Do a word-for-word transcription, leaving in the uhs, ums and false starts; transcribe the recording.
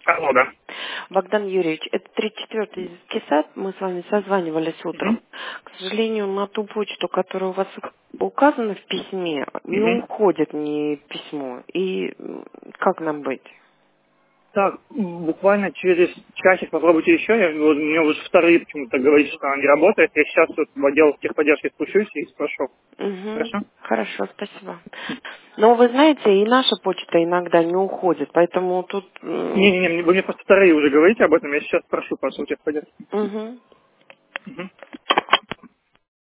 Алло, да. Богдан Юрьевич, это тридцать четвёртый детский сад, мы с вами созванивались утром. Угу. К сожалению, на ту почту, которая у вас указана в письме, не Угу. уходит ни письмо. И м, как нам быть? Так, м, буквально через часик попробуйте еще. Я, вот, у меня уже вторые почему-то говорит, что она не работает. Я сейчас тут в отдел техподдержки спущусь и спрошу. Угу. Хорошо? Хорошо, спасибо. Но вы знаете, и наша почта иногда не уходит, поэтому тут... Не-не-не, вы мне просто вторые уже говорите об этом. Я сейчас спрошу, по сути, техподдержки. Угу. Угу.